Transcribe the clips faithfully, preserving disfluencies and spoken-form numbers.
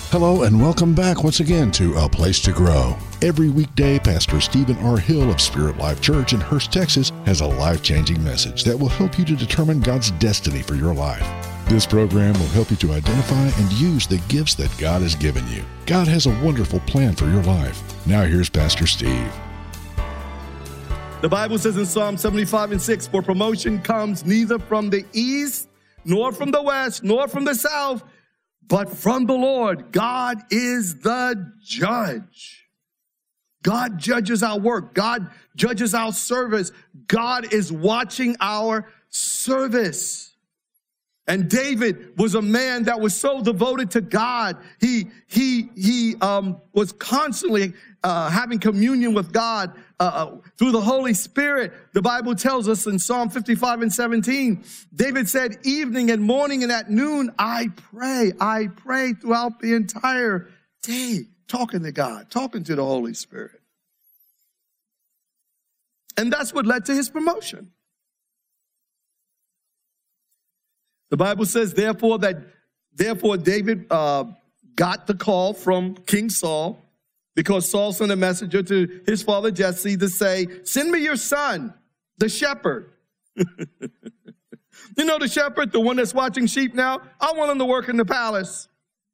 Hello and welcome back once again to A Place to Grow. Every weekday, Pastor Stephen R. Hill of Spirit Life Church in Hurst, Texas, has a life-changing message that will help you to determine God's destiny for your life. This program will help you to identify and use the gifts that God has given you. God has a wonderful plan for your life. Now here's Pastor Steve. The Bible says in Psalm seventy-five and six, for promotion comes neither from the east, nor from the west, nor from the south, but from the Lord. God is the judge. God judges our work. God judges our service. God is watching our service. And David was a man that was so devoted to God. He he he um, was constantly uh, having communion with God uh, through the Holy Spirit. The Bible tells us in Psalm fifty-five and seventeen, David said, evening and morning and at noon, I pray. I pray throughout the entire day, talking to God, talking to the Holy Spirit. And that's what led to his promotion. The Bible says, therefore, that therefore David uh, got the call from King Saul because Saul sent a messenger to his father Jesse to say, send me your son, the shepherd. You know the shepherd, the one that's watching sheep now? I want him to work in the palace.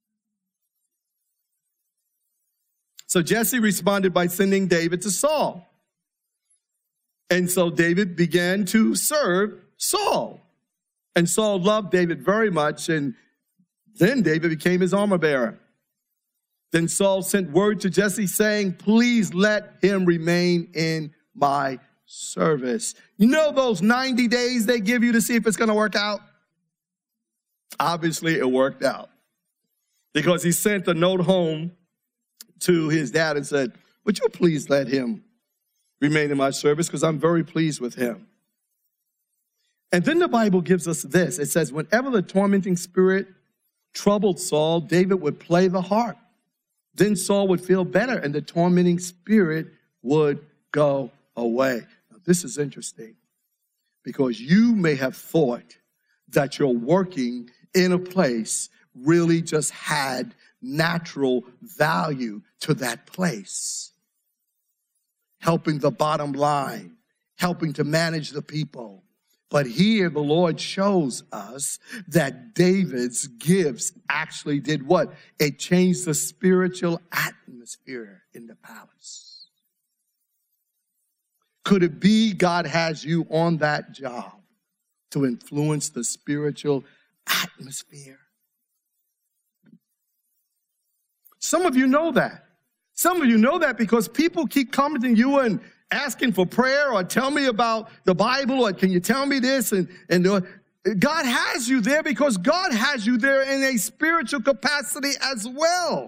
So Jesse responded by sending David to Saul. And so David began to serve Saul. And Saul loved David very much, and then David became his armor bearer. Then Saul sent word to Jesse saying, please let him remain in my service. You know those ninety days they give you to see if it's going to work out? Obviously, it worked out. Because he sent a note home to his dad and said, would you please let him remain in my service because I'm very pleased with him. And then the Bible gives us this. It says, whenever the tormenting spirit troubled Saul, David would play the harp. Then Saul would feel better and the tormenting spirit would go away. Now, this is interesting because you may have thought that you're working in a place really just had natural value to that place. Helping the bottom line, helping to manage the people. But here the Lord shows us that David's gifts actually did what? It changed the spiritual atmosphere in the palace. Could it be God has you on that job to influence the spiritual atmosphere? Some of you know that. Some of you know that because people keep coming to you and asking for prayer or tell me about the Bible or can you tell me this? And, and uh, God has you there because God has you there in a spiritual capacity as well.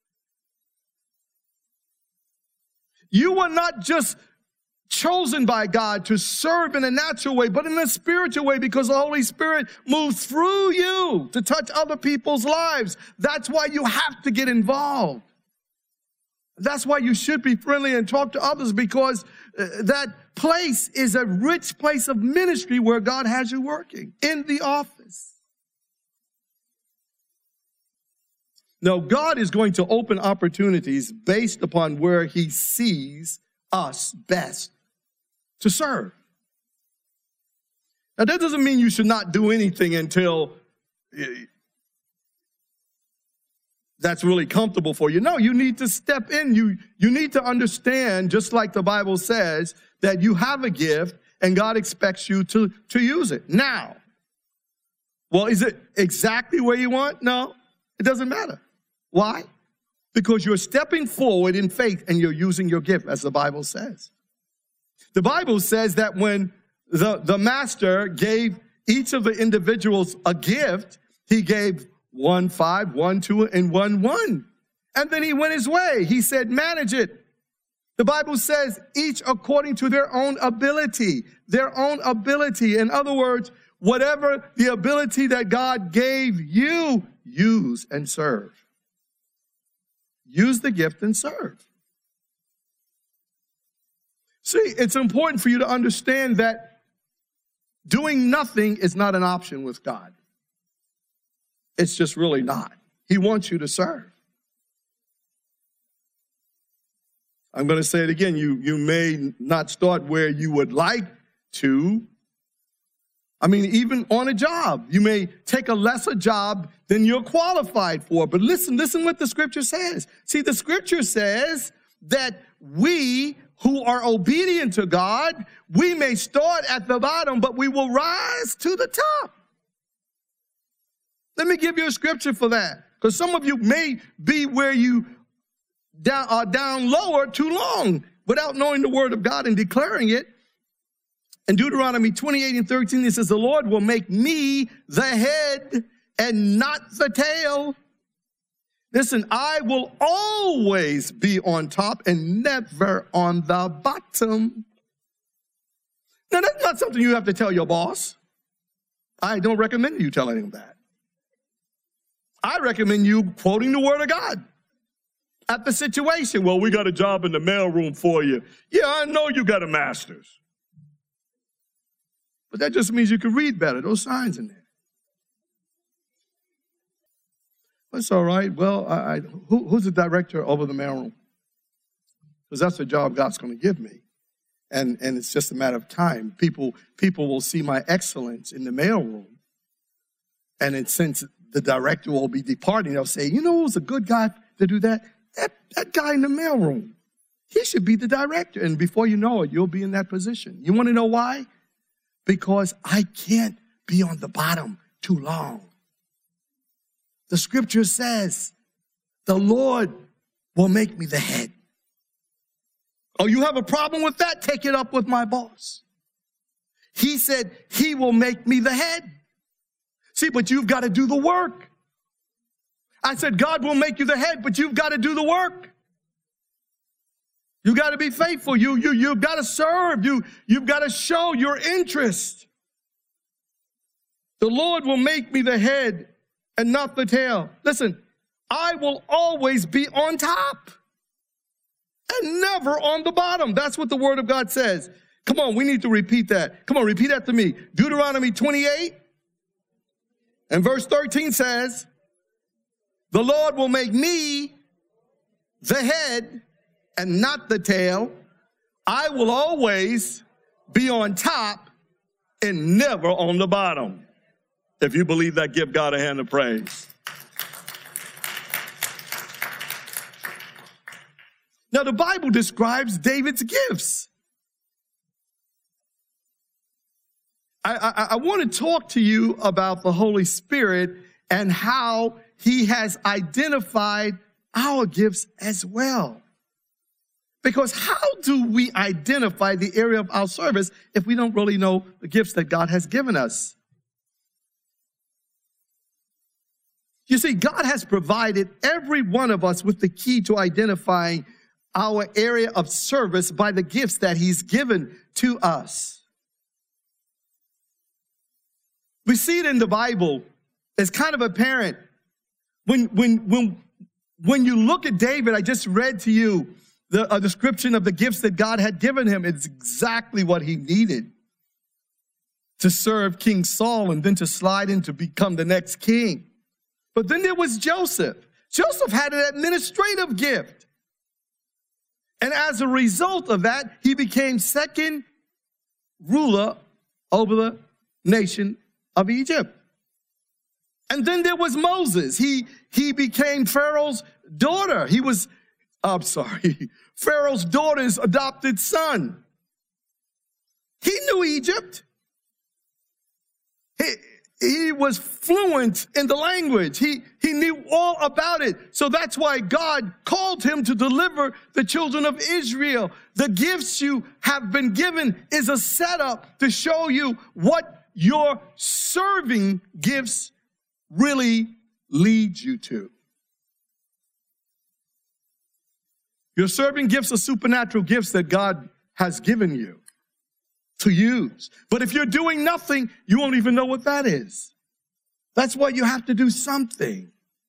You were not just chosen by God to serve in a natural way, but in a spiritual way because the Holy Spirit moves through you to touch other people's lives. That's why you have to get involved. That's why you should be friendly and talk to others because uh, that place is a rich place of ministry where God has you working in the office. Now, God is going to open opportunities based upon where he sees us best to serve. Now, that doesn't mean you should not do anything until that's really comfortable for you. No, you need to step in. You, you need to understand, just like the Bible says, that you have a gift and God expects you to, to use it. Now, well, is it exactly where you want? No, it doesn't matter. Why? Because you're stepping forward in faith and you're using your gift, as the Bible says. The Bible says that when the, the master gave each of the individuals a gift, he gave one five, one two, and one one. And then he went his way. He said, manage it. The Bible says each according to their own ability, their own ability. In other words, whatever the ability that God gave you, use and serve. Use the gift and serve. See, it's important for you to understand that doing nothing is not an option with God. It's just really not. He wants you to serve. I'm going to say it again. You, you may not start where you would like to. I mean, even on a job, you may take a lesser job than you're qualified for. But listen, listen what the scripture says. See, the scripture says that we who are obedient to God, we may start at the bottom, but we will rise to the top. Let me give you a scripture for that, because some of you may be where you down, are down lower too long without knowing the word of God and declaring it. In Deuteronomy twenty-eight and thirteen, it says, the Lord will make me the head and not the tail. Listen, I will always be on top and never on the bottom. Now, that's not something you have to tell your boss. I don't recommend you telling him that. I recommend you quoting the word of God at the situation. Well, we got a job in the mailroom for you. Yeah, I know you got a master's. But that just means you can read better. Those signs in there. That's all right. Well, I, I, who, who's the director over the mailroom? Because that's the job God's going to give me. And, and it's just a matter of time. People, people will see my excellence in the mailroom. And it, since the director will be departing, they'll say, you know who's a good guy to do that? That, that guy in the mailroom. He should be the director. And before you know it, you'll be in that position. You want to know why? Because I can't be on the bottom too long. The scripture says, the Lord will make me the head. Oh, you have a problem with that? Take it up with my boss. He said he will make me the head. See, but you've got to do the work. I said, God will make you the head, but you've got to do the work. You got to be faithful. You, you, you've got to serve. You, you've got to show your interest. The Lord will make me the head and not the tail. Listen, I will always be on top and never on the bottom. That's what the word of God says. Come on, we need to repeat that. Come on, repeat that to me. Deuteronomy twenty-eight and verse thirteen says, the Lord will make me the head and not the tail. I will always be on top and never on the bottom. If you believe that, give God a hand of praise. Now, the Bible describes David's gifts. I, I, I want to talk to you about the Holy Spirit and how he has identified our gifts as well. Because how do we identify the area of our service if we don't really know the gifts that God has given us? You see, God has provided every one of us with the key to identifying our area of service by the gifts that he's given to us. We see it in the Bible. It's kind of apparent. When, when, when, when you look at David, I just read to you the, a description of the gifts that God had given him. It's exactly what he needed to serve King Saul and then to slide in to become the next king. But then there was Joseph. Joseph had an administrative gift. And as a result of that, he became second ruler over the nation of Egypt. And then there was Moses. He, he became Pharaoh's daughter. He was, I'm sorry, Pharaoh's daughter's adopted son. He knew Egypt. He, he was fluent in the language. He, he knew all about it. So that's why God called him to deliver the children of Israel. The gifts you have been given is a setup to show you what your serving gifts really lead you to. Your serving gifts are supernatural gifts that God has given you to use. But if you're doing nothing, you won't even know what that is. That's why you have to do something.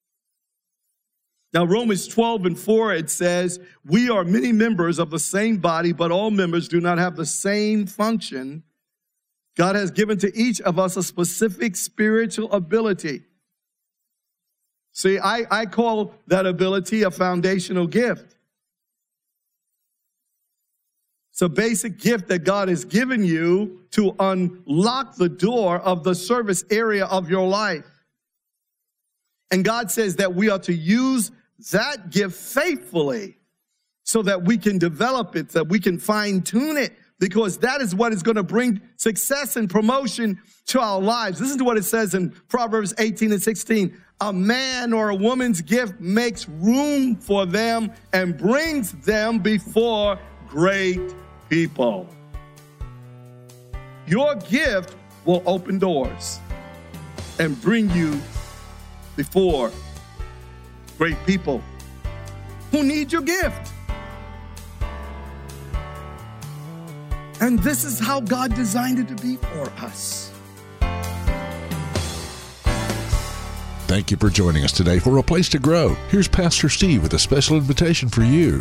Now, Romans twelve and four, it says, we are many members of the same body, but all members do not have the same function. God has given to each of us a specific spiritual ability. See, I, I call that ability a foundational gift. It's a basic gift that God has given you to unlock the door of the service area of your life. And God says that we are to use that gift faithfully so that we can develop it, that we can fine-tune it, because that is what is going to bring success and promotion to our lives. Listen to what it says in Proverbs eighteen and sixteen. A man or a woman's gift makes room for them and brings them before great people. Your gift will open doors and bring you before great people who need your gift. And this is how God designed it to be for us. Thank you for joining us today for A Place to Grow. Here's Pastor Steve with a special invitation for you.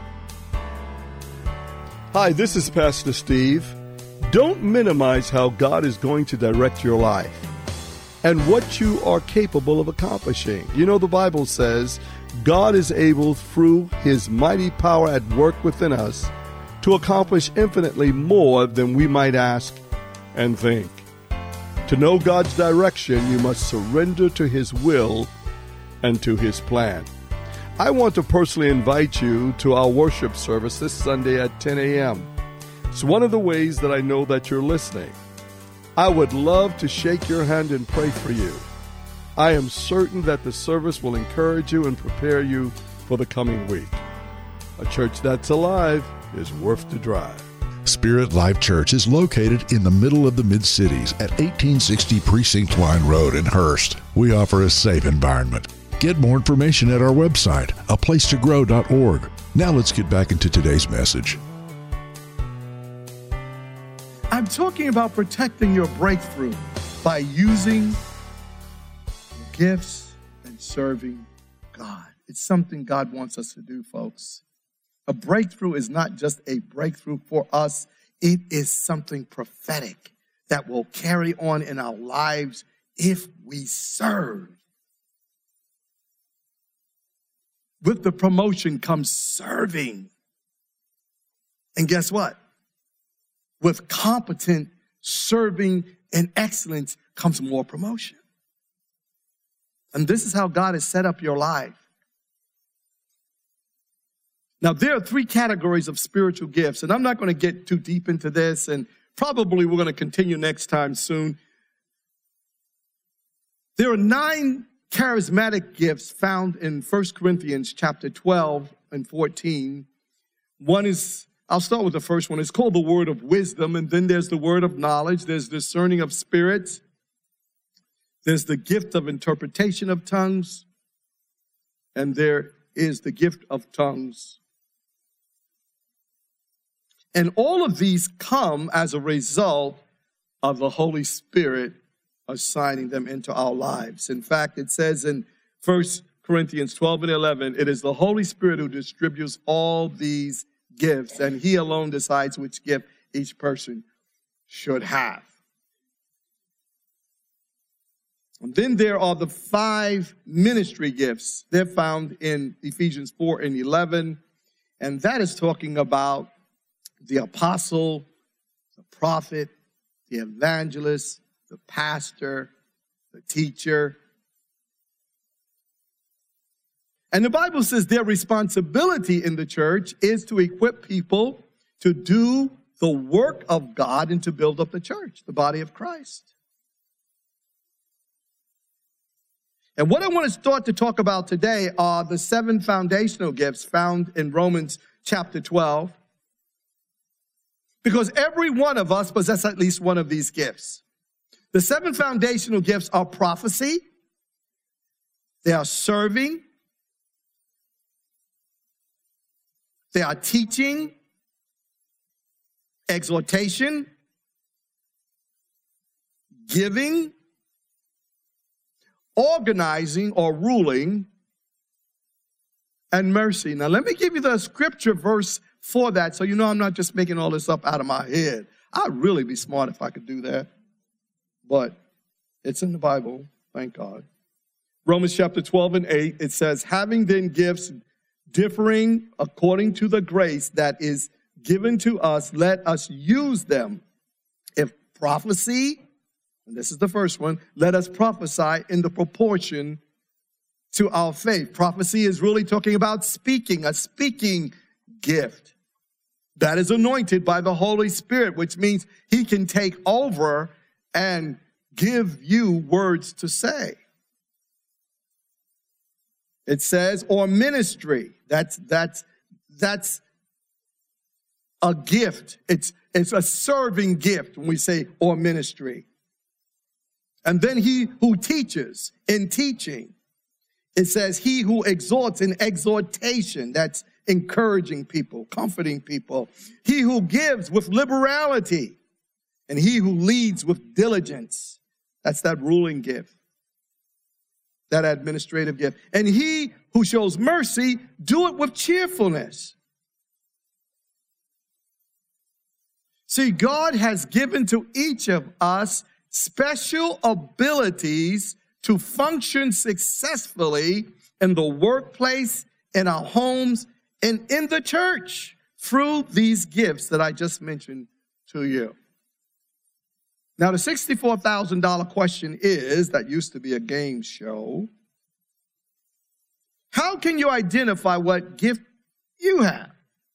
Hi, this is Pastor Steve. Don't minimize how God is going to direct your life and what you are capable of accomplishing. You know, the Bible says God is able, through His mighty power at work within us, to accomplish infinitely more than we might ask and think. To know God's direction, you must surrender to His will and to His plan. I want to personally invite you to our worship service this Sunday at ten a.m. It's one of the ways that I know that you're listening. I would love to shake your hand and pray for you. I am certain that the service will encourage you and prepare you for the coming week. A church that's alive is worth the drive. Spirit Life Church is located in the middle of the Mid-Cities at eighteen sixty Precinct Line Road in Hurst. We offer a safe environment. Get more information at our website, a place to grow dot org. Now let's get back into today's message. I'm talking about protecting your breakthrough by using your gifts and serving God. It's something God wants us to do, folks. A breakthrough is not just a breakthrough for us. It is something prophetic that will carry on in our lives if we serve. With the promotion comes serving. And guess what? With competent serving and excellence comes more promotion. And this is how God has set up your life. Now, there are three categories of spiritual gifts, and I'm not going to get too deep into this, and probably we're going to continue next time soon. There are nine charismatic gifts found in First Corinthians chapter twelve and fourteen. One is, I'll start with the first one. It's called the word of wisdom, and then there's the word of knowledge. There's discerning of spirits. There's the gift of interpretation of tongues, and there is the gift of tongues. And all of these come as a result of the Holy Spirit assigning them into our lives. In fact, it says in First Corinthians twelve and eleven, it is the Holy Spirit who distributes all these gifts, and He alone decides which gift each person should have. And then there are the five ministry gifts. They're found in Ephesians four and eleven, and that is talking about the apostle, the prophet, the evangelist, the pastor, the teacher. And the Bible says their responsibility in the church is to equip people to do the work of God and to build up the church, the body of Christ. And what I want to start to talk about today are the seven foundational gifts found in Romans chapter twelve. Because every one of us possesses at least one of these gifts. The seven foundational gifts are prophecy, they are serving, they are teaching, exhortation, giving, organizing or ruling, and mercy. Now, let me give you the scripture verse for that, so you know I'm not just making all this up out of my head. I'd really be smart if I could do that. But it's in the Bible, thank God. Romans chapter twelve and eight, it says, having then gifts differing according to the grace that is given to us, let us use them. If prophecy, and this is the first one, let us prophesy in the proportion to our faith. Prophecy is really talking about speaking, a speaking gift that is anointed by the Holy Spirit, which means he can take over and give you words to say. It says, or ministry. That's that's that's a gift. It's it's a serving gift when we say or ministry. And then he who teaches in teaching. It says he who exhorts in exhortation. That's encouraging people, comforting people. He who gives with liberality. And he who leads with diligence. That's that ruling gift. That administrative gift. And he who shows mercy, do it with cheerfulness. See, God has given to each of us special abilities to function successfully in the workplace, in our homes, and in the church through these gifts that I just mentioned to you. Now, the sixty-four thousand dollars question is, that used to be a game show, how can you identify what gift you have?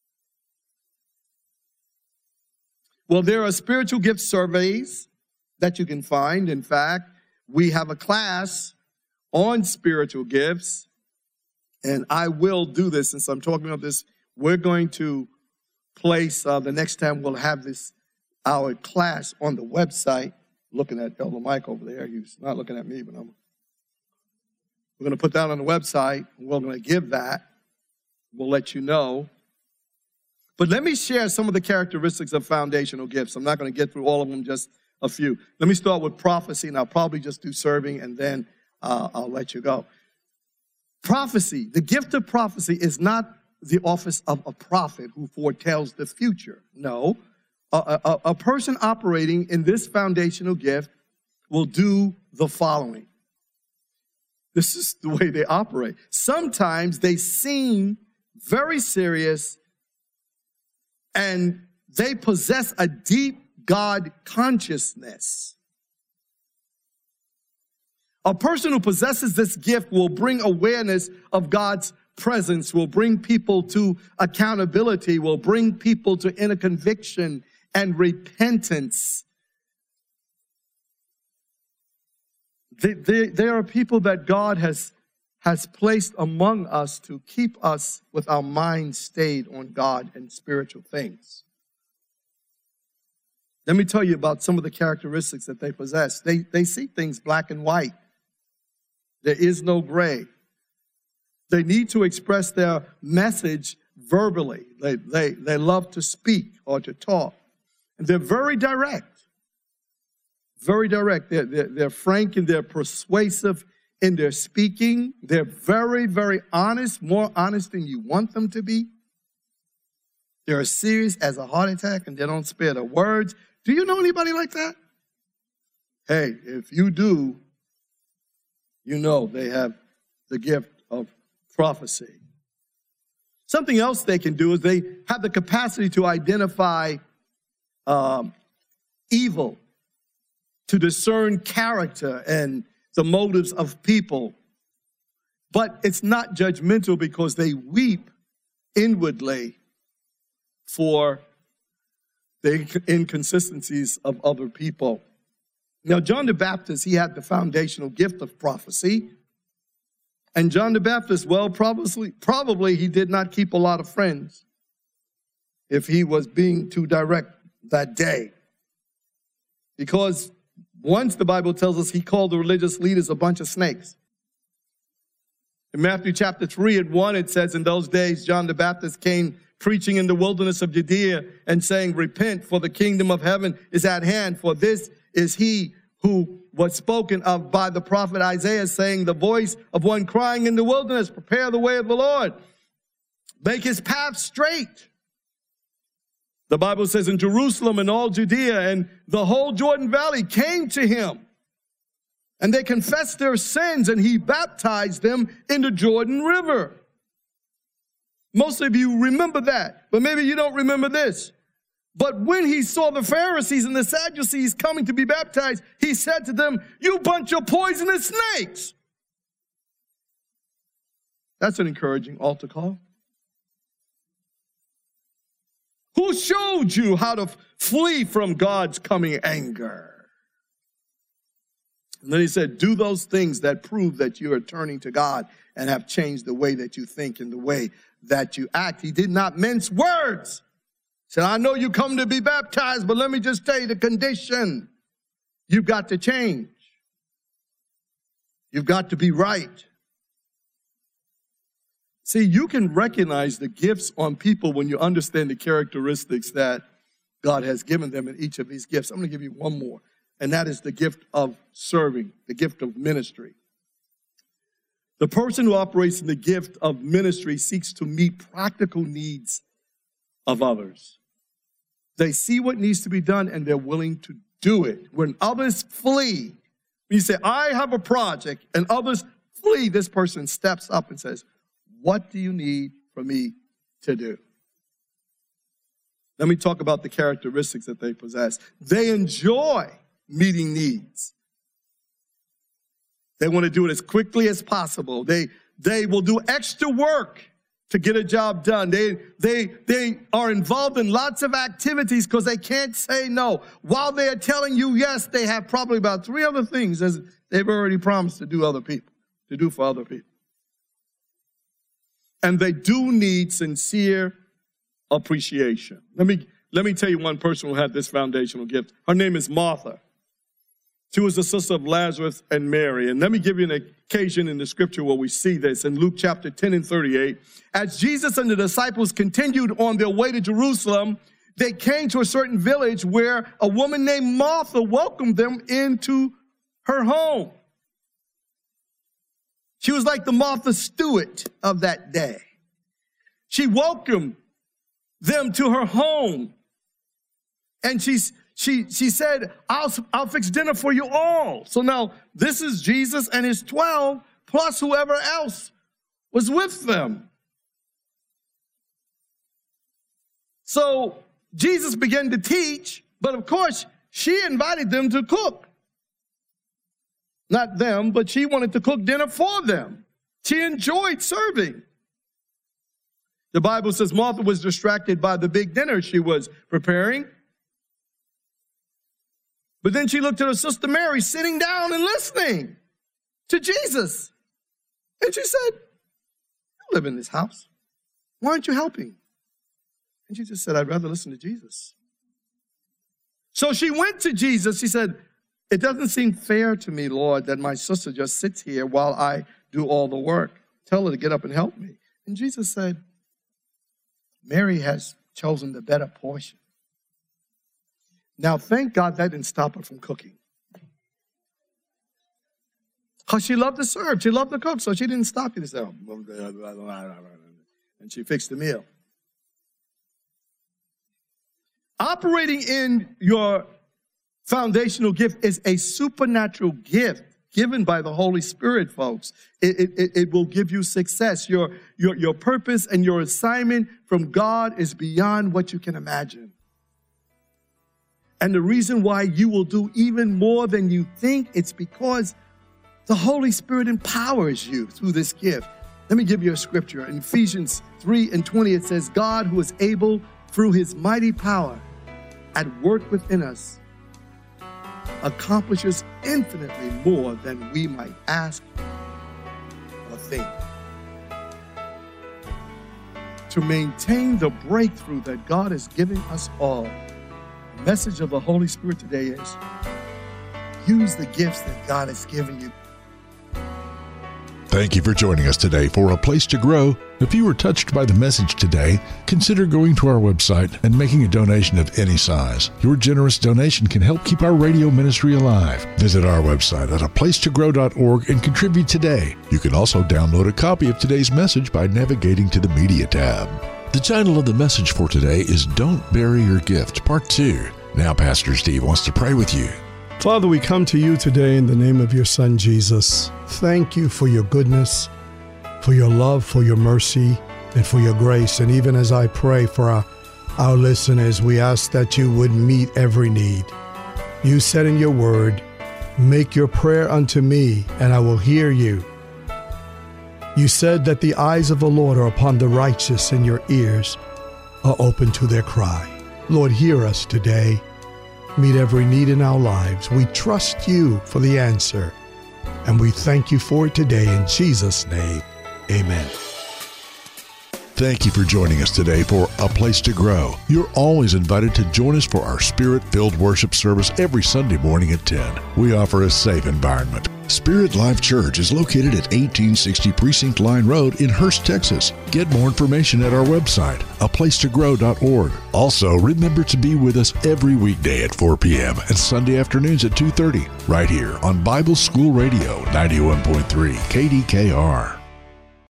Well, there are spiritual gift surveys that you can find. In fact, we have a class on spiritual gifts, and I will do this since I'm talking about this. We're going to place, uh, the next time we'll have this, our class on the website. Looking at Elder Mike over there. He's not looking at me, but I'm, we're going to put that on the website. We're going to give that. We'll let you know. But let me share some of the characteristics of foundational gifts. I'm not going to get through all of them, just a few. Let me start with prophecy, and I'll probably just do serving, and then uh, I'll let you go. Prophecy, the gift of prophecy is not the office of a prophet who foretells the future. No, a, a, a person operating in this foundational gift will do the following. This is the way they operate. Sometimes they seem very serious, and they possess a deep God consciousness. A person who possesses this gift will bring awareness of God's presence, will bring people to accountability, will bring people to inner conviction and repentance. They, they, they are people that God has, has placed among us to keep us with our minds stayed on God and spiritual things. Let me tell you about some of the characteristics that they possess. They, they see things black and white. There is no gray. They need to express their message verbally. They, they, they love to speak or to talk. And they're very direct. Very direct. They're, they're, they're frank and they're persuasive in their speaking. They're very, very honest, more honest than you want them to be. They're as serious as a heart attack, and they don't spare the words. Do you know anybody like that? Hey, if you do, you know they have the gift of prophecy. Something else they can do is they have the capacity to identify um, evil, to discern character and the motives of people. But it's not judgmental because they weep inwardly for the inconsistencies of other people. Now, John the Baptist, he had the foundational gift of prophecy. And John the Baptist, well, probably, probably he did not keep a lot of friends if he was being too direct that day. Because once the Bible tells us he called the religious leaders a bunch of snakes. In Matthew chapter three and one, it says, in those days, John the Baptist came preaching in the wilderness of Judea and saying, repent, for the kingdom of heaven is at hand. For this is he who was spoken of by the prophet Isaiah, saying, the voice of one crying in the wilderness, prepare the way of the Lord, make his path straight. The Bible says in Jerusalem and all Judea and the whole Jordan Valley came to him, and they confessed their sins, and he baptized them in the Jordan River. Most of you remember that, but maybe you don't remember this. But when he saw the Pharisees and the Sadducees coming to be baptized, he said to them, "You bunch of poisonous snakes." That's an encouraging altar call. Who showed you how to flee from God's coming anger? And then he said, do those things that prove that you are turning to God and have changed the way that you think and the way that you act. He did not mince words. He said, I know you come to be baptized, but let me just tell you the condition. You've got to change. You've got to be right. See, you can recognize the gifts on people when you understand the characteristics that God has given them in each of these gifts. I'm going to give you one more, and that is the gift of serving, the gift of ministry. The person who operates in the gift of ministry seeks to meet practical needs of others. They see what needs to be done, and they're willing to do it. When others flee, when you say, I have a project, and others flee, this person steps up and says, what do you need for me to do? Let me talk about the characteristics that they possess. They enjoy meeting needs. They want to do it as quickly as possible. They, they will do extra work to get a job done. They, they, they are involved in lots of activities because they can't say no. While they are telling you yes, they have probably about three other things as they've already promised to do other people, to do for other people. And they do need sincere appreciation. Let me, let me tell you one person who had this foundational gift. Her name is Martha. She was the sister of Lazarus and Mary. And let me give you an occasion in the scripture where we see this in Luke chapter ten and thirty-eight. As Jesus and the disciples continued on their way to Jerusalem, they came to a certain village where a woman named Martha welcomed them into her home. She was like the Martha Stewart of that day. She welcomed them to her home. And she's, she, she said, I'll, I'll fix dinner for you all. So now this is Jesus and his twelve plus whoever else was with them. So Jesus began to teach, but of course she invited them to cook. Not them, but she wanted to cook dinner for them. She enjoyed serving. The Bible says Martha was distracted by the big dinner she was preparing. But then she looked at her sister Mary sitting down and listening to Jesus. And she said, you live in this house. Why aren't you helping? And Jesus said, I'd rather listen to Jesus. So she went to Jesus. She said, it doesn't seem fair to me, Lord, that my sister just sits here while I do all the work. Tell her to get up and help me. And Jesus said, Mary has chosen the better portion. Now, thank God that didn't stop her from cooking. Because she loved to serve. She loved to cook, so she didn't stop. She just said, and she fixed the meal. Operating in your foundational gift is a supernatural gift given by the Holy Spirit, folks. It, it, it will give you success. Your, your, your purpose and your assignment from God is beyond what you can imagine. And the reason why you will do even more than you think, it's because the Holy Spirit empowers you through this gift. Let me give you a scripture. In Ephesians three and twenty, it says, God who is able through his mighty power at work within us accomplishes infinitely more than we might ask or think. To maintain the breakthrough that God is giving us all, the message of the Holy Spirit today is use the gifts that God has given you. Thank you for joining us today for A Place to Grow. If you were touched by the message today, consider going to our website and making a donation of any size. Your generous donation can help keep our radio ministry alive. Visit our website at a place to grow dot org and contribute today. You can also download a copy of today's message by navigating to the Media tab. The title of the message for today is Don't Bury Your Gift, Part two. Now Pastor Steve wants to pray with you. Father, we come to you today in the name of your Son, Jesus. Thank you for your goodness, for your love, for your mercy. and for your grace. And even as I pray for our, our listeners, we ask that you would meet every need. You said in your word, make your prayer unto me, and I will hear you. You said that the eyes of the Lord are upon the righteous, and your ears are open to their cry. Lord, hear us today. Meet every need in our lives. We trust you for the answer, and we thank you for it today. In Jesus' name, amen. Thank you for joining us today for A Place to Grow. You're always invited to join us for our Spirit-filled worship service every Sunday morning at ten. We offer a safe environment. Spirit Life Church is located at eighteen sixty Precinct Line Road in Hurst, Texas. Get more information at our website, a place to grow dot org. Also, remember to be with us every weekday at four p.m. and Sunday afternoons at two thirty, right here on Bible School Radio ninety-one point three K D K R.